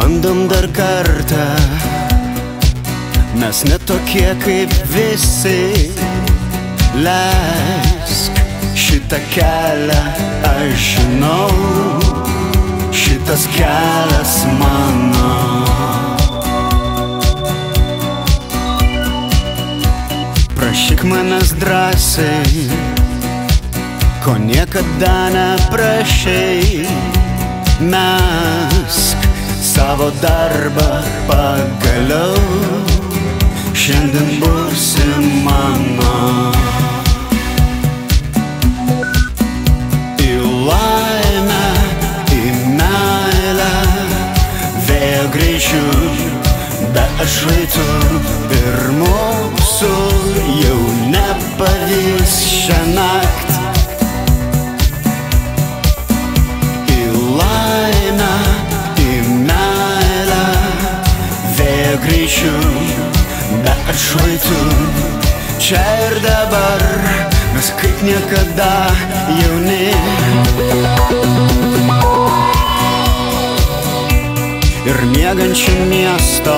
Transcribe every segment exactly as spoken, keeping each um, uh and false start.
Bandom dar kartą, mes netokie kaip visi. Leisk šitą kelią, aš žinau, šitas kelias mano. Prašyk manęs drąsiai, ko niekada neprašei. Mesk savo darbą pagaliau, šiandien būsi mano. Į laimę, į meilę, vėjo greičiu, be atšvaitų ir mūsų jau nepavys šiąnakt. Greičiu, be atšvaitų, čia ir dabar, mes kaip niekada jauni. Ir miegančių miesto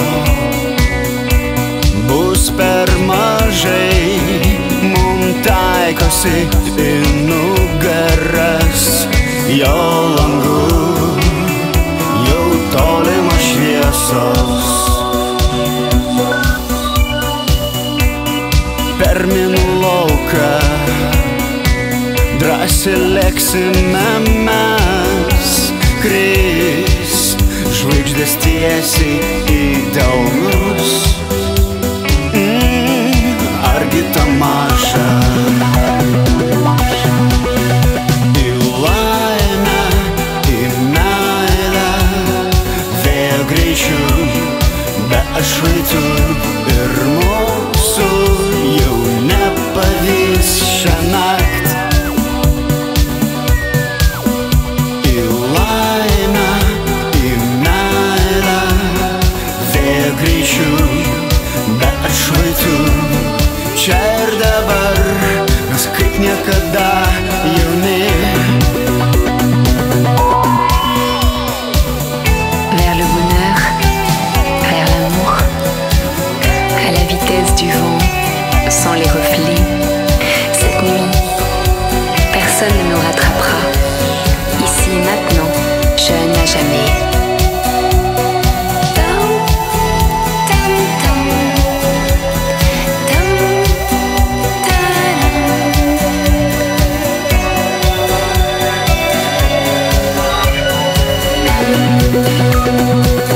bus per mažai, mum taikosi į nugaras jo langų, jau tolima šviesos. Per minų lauką drąsiai lėksime mes, kris žvaigždės tiesiai į delnus. mm, Argi ta maža? Į laimę, į meilę, vėjo greičiu, be atšvaitų ir mūsų jau nepavys šiąnakt. Į laimę, į meilę, vėjo greičiu, be atšvaitų, čia ir dabar, mes kaip niekada jauni. Vers le bonheur, vers l'amour, à la vitesse du vent, sans les reflets. Cette nuit, personne ne nous rattrapera. Ici, maintenant, jeune à jamais. Thank you.